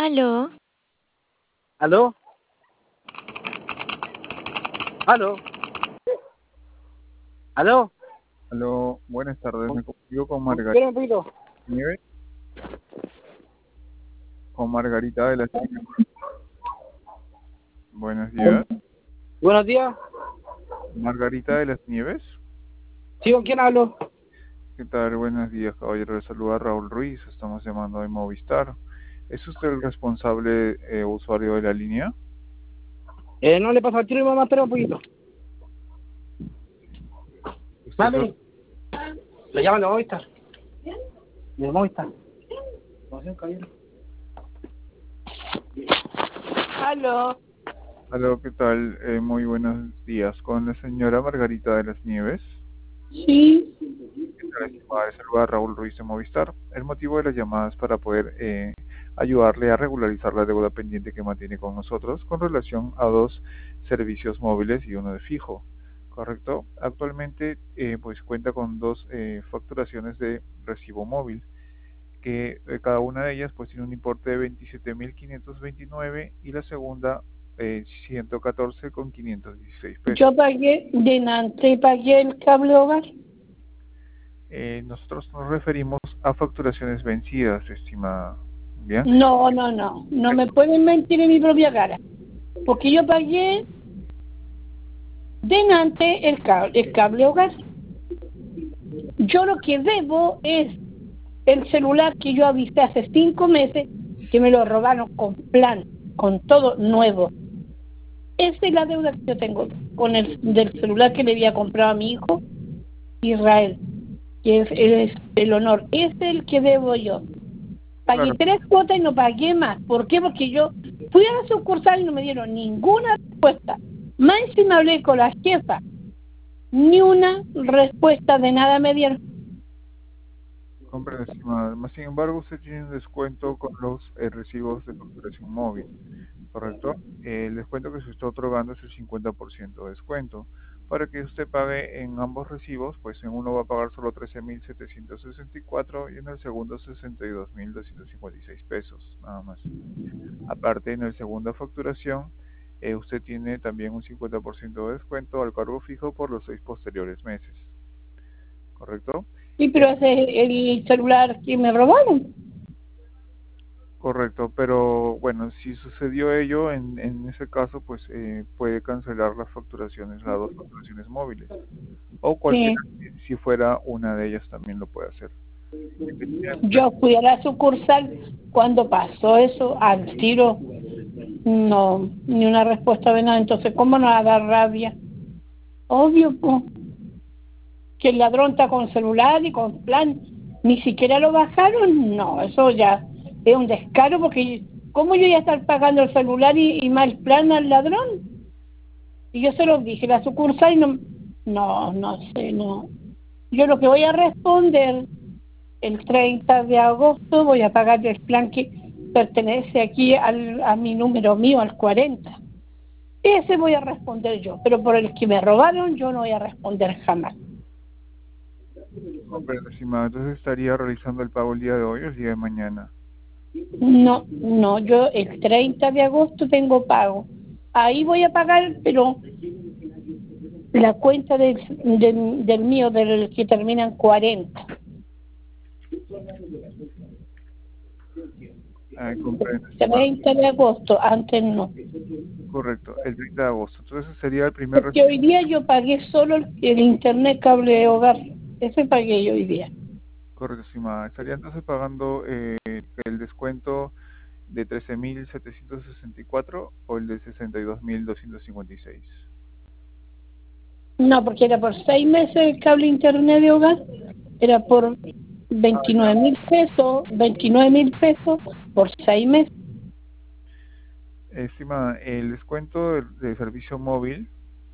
Aló, ¿Aló? ¿Aló? ¿Aló? Aló, buenas tardes. Me comunico con Margarita Espera un poquito. Nieves, con Margarita de las Nieves. Buenos días. Buenos días. Margarita de las Nieves. ¿Sí, con quién hablo? ¿Qué tal? Buenos días, caballero. Le saluda Raúl Ruiz. Estamos llamando de Movistar. ¿Es usted el responsable usuario de la línea? No le paso al tiro y mamá, espera un poquito. ¿Usted es Mami, le llaman de Movistar. De Movistar. No sé, caballero. aló. Aló, ¿qué tal? Muy buenos días. Con la señora Margarita de las Nieves. Sí. ¿Qué tal, estimada? Le saluda Raúl Ruiz de Movistar. El motivo de las llamadas es para poder ayudarle a regularizar la deuda pendiente que mantiene con nosotros con relación a dos servicios móviles y uno de fijo, ¿correcto? Actualmente pues cuenta con dos facturaciones de recibo móvil, que cada una de ellas pues tiene un importe de 27.529 y la segunda 114,516 pesos. Yo pagué delante, pagué el cable hogar. Nosotros nos referimos a facturaciones vencidas, estimada. Bien. No me pueden mentir en mi propia cara. Porque yo pagué delante el cable hogar. Yo lo que debo es el celular que yo avisé hace 5 meses que me lo robaron con plan, con todo nuevo. Esa es la deuda que yo tengo con el del celular que le había comprado a mi hijo Israel, que es el honor. Es el que debo yo. Pagué Claro, 3 cuotas y no pagué más. ¿Por qué? Porque yo fui a la sucursal y no me dieron ninguna respuesta. Más encima hablé con la jefa. Ni una respuesta de nada me dieron. comprendo, estimada. Más sin embargo, usted tiene un descuento con los recibos de facturación móvil, ¿correcto? El descuento que se está otorgando es el 50% de descuento. Para que usted pague en ambos recibos, pues en uno va a pagar solo 13.764 y en el segundo 62.256 pesos, nada más. Aparte, en el segunda facturación, usted tiene también un 50% de descuento al cargo fijo por los 6 posteriores meses, ¿correcto? Sí, Eh, pero ese es el celular que me robaron. Correcto, pero bueno, si sucedió ello, en ese caso, pues puede cancelar las facturaciones, las dos facturaciones móviles, o cualquiera, Sí. si fuera una de ellas también lo puede hacer. Yo fui a la sucursal cuando pasó eso, al tiro, no, ni una respuesta de nada. Entonces, ¿cómo no va a dar rabia? Obvio, pues, que el ladrón está con celular y con plan. Ni siquiera lo bajaron. No, eso ya es un descaro porque ¿cómo yo voy a estar pagando el celular y mal plan al ladrón? Y yo se lo dije, la sucursal y no sé, no. Yo lo que voy a responder el 30 de agosto voy a pagar el plan que pertenece aquí a mi número mío, al 40. Ese voy a responder yo, pero por el que me robaron yo no voy a responder jamás. Comprendo, estimado. Entonces estaría realizando el pago el día de hoy o el día de mañana. No, yo el 30 de agosto tengo pago. Ahí voy a pagar, pero la cuenta del mío, del que termina en 40. Comprendo, estimado. 30 de agosto, antes no. Correcto, el 30 de agosto. Entonces sería el primer Porque hoy día yo pagué solo el internet cable de hogar. Ese pagué yo hoy día. correcto, estimada. Estaría entonces pagando el descuento de 13.764 o el de 62.256. No, porque era por 6 meses el cable internet de hogar. Era por Ah, ya. 29.000 pesos por 6 meses. Estimada, el descuento del servicio móvil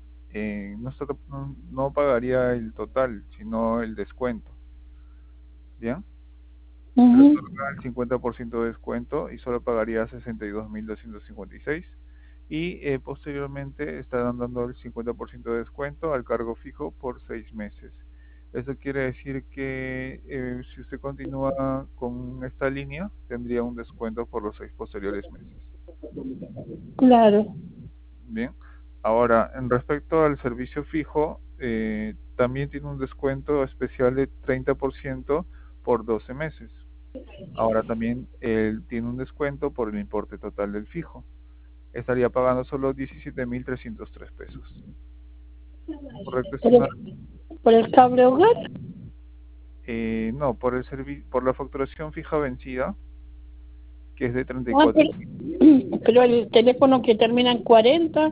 no pagaría el total, sino el descuento. ¿Bien? Se le Ujú. otorga el 50% de descuento y solo pagaría 62.256. Y posteriormente estarán dando el 50% de descuento al cargo fijo por 6 meses. Eso quiere decir que si usted continúa con esta línea, tendría un descuento por los 6 posteriores meses. Claro. Bien. Ahora, en respecto al servicio fijo, también tiene un descuento especial de 30% por 12 meses. Ahora también él tiene un descuento por el importe total del fijo. Estaría pagando solo 17.303 pesos. ¿Correcto, ¿Por estimado? por el cable hogar? No, por por la facturación fija vencida, que es de Ah, 34. pero el teléfono que termina en 40,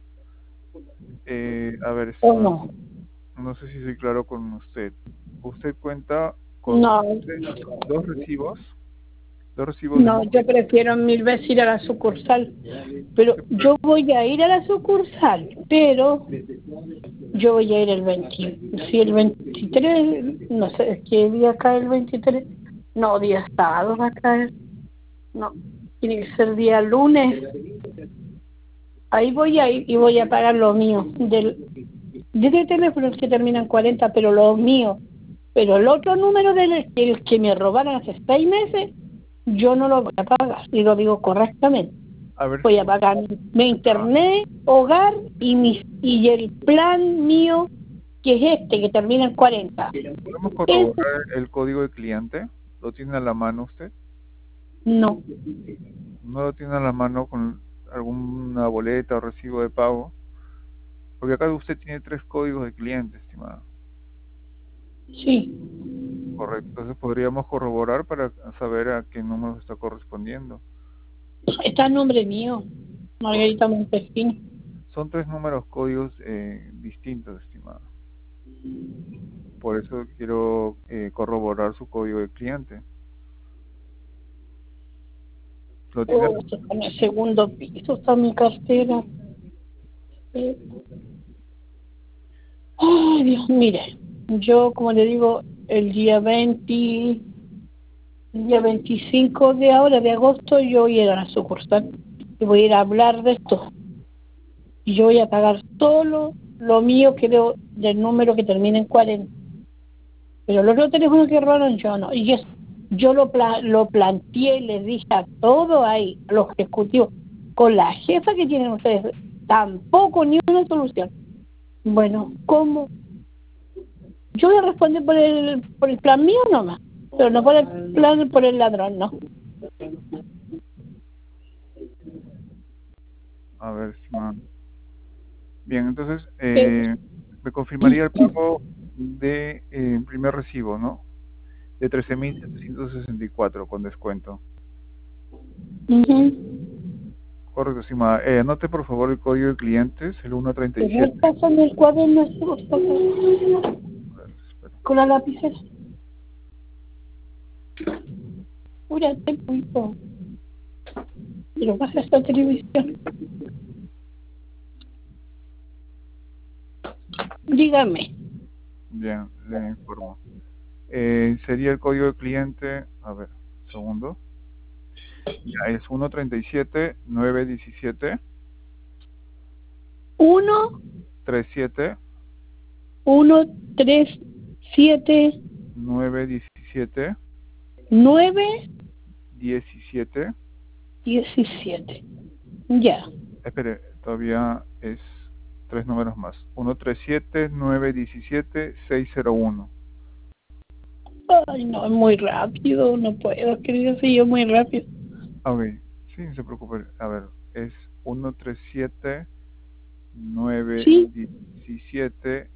A ver, ¿o estimado, no? no sé si soy claro con usted. Usted cuenta con No, dos recibos, dos recibos de no, yo móvil. prefiero mil veces ir a la sucursal. Pero Sí, yo voy a ir a la sucursal, pero yo voy a ir el 20. Si el 23, no sé, ¿qué día cae el 23? No, día sábado va a caer. No, tiene que ser día lunes. Ahí voy a ir y voy a pagar lo mío. Desde teléfonos que terminan 40, pero lo mío. Pero el otro número el que me robaron hace 6 meses, yo no lo voy a pagar. Y lo digo correctamente. a ver Voy si a pagar mi internet, hogar y el plan mío, que es este, que termina en 40. podemos Ese, corroborar el código de cliente. ¿Lo tiene a la mano usted? no. ¿No lo tiene a la mano con alguna boleta o recibo de pago? Porque acá usted tiene 3 códigos de cliente, estimado. Sí. Correcto. Entonces podríamos corroborar para saber a qué número está correspondiendo. Está a nombre mío, Correcto. Margarita Montesino. Son 3 números códigos distintos, estimado. Por eso quiero corroborar su código de cliente. ¿Lo tiene? Oh, está en el segundo piso, está mi cartera. Eh, Ay, Dios, mire, yo, como le digo, el día 25 de ahora, de agosto, yo voy a ir a la sucursal y voy a ir a hablar de esto. Y yo voy a pagar solo lo mío, creo, del número que termina en 40. Pero los otros teléfonos que robaron, yo no. Y yo lo planteé, les dije a todo ahí, a los ejecutivos, con la jefa que tienen ustedes, tampoco ni una solución. Bueno, ¿cómo? Yo voy a responder por el plan mío nomás, pero no por el plan por el ladrón, no. A ver, estimado. Bien, entonces Eh, me confirmaría el pago de primer recibo, ¿no? De 13.764 con descuento. ujú. Correcto, estimada. Anote por favor el código de clientes, el Pero 137. pásame el cuaderno ese, por favor, A ver, espera. con la lapicera. Apúrate, pulpo. Pero baja esta televisión. Dígame. Bien, le informo. Sería el código de cliente, a ver, segundo. Ya, es 137-917. Uno, 37 uno, tres, siete, 917 nueve, 17. 17. Ya. Espere, todavía es 3 números más. 137-917-601. Ay, no, es muy rápido, no puedo, querido, sí, yo muy rápido. Ok, sí, no se preocupe. A ver, es 137 Sí, 917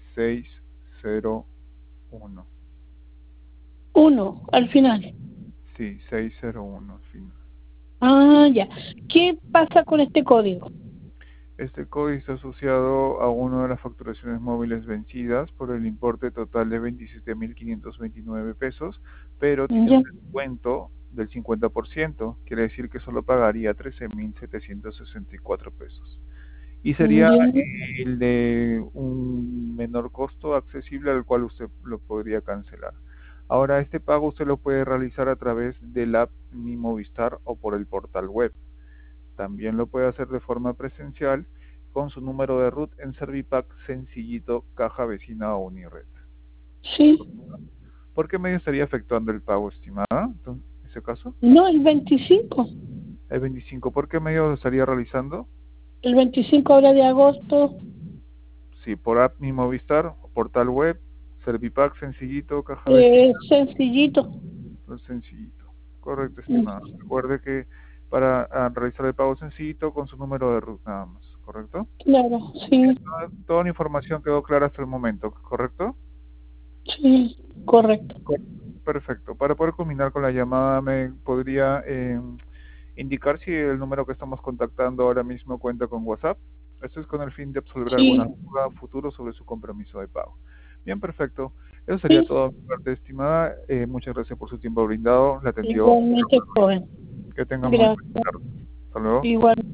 601. uno, al final. Sí, 601 al final. Ah, ya. ¿Qué pasa con este código? Este código está asociado a una de las facturaciones móviles vencidas por el importe total de 27.529 pesos, pero tiene Ya, un descuento del 50%, quiere decir que solo pagaría 13.764 pesos. Y sería ya. el de un menor costo accesible al cual usted lo podría cancelar. Ahora, este pago usted lo puede realizar a través del app Mi Movistar o por el portal web. También lo puede hacer de forma presencial con su número de RUT en Servipack Sencillito Caja Vecina o Unired. Sí. ¿Por qué medio estaría efectuando el pago, estimada? En ese caso, No, el 25. el 25. ¿Por qué medio lo estaría realizando? El 25 ahora de agosto. Sí, por app Mi Movistar, portal web, Servipack, sencillito, caja de Sencillito. sencillito. Correcto, estimada. Recuerde que para realizar el pago sencillito con su número de RUT nada más, ¿correcto? Claro, sí. Toda la información quedó clara hasta el momento, ¿correcto? Sí, correcto. Perfecto. Para poder culminar con la llamada, ¿me podría indicar si el número que estamos contactando ahora mismo cuenta con WhatsApp? Esto es con el fin de absolver Sí. alguna duda futuro sobre su compromiso de pago. Bien, perfecto. Eso sería Sí. todo de mi parte, estimada. Muchas gracias por su tiempo brindado. La atendió. Igualmente, joven. Que tenga muy Gracias. buena tarde. Hasta luego. Igual.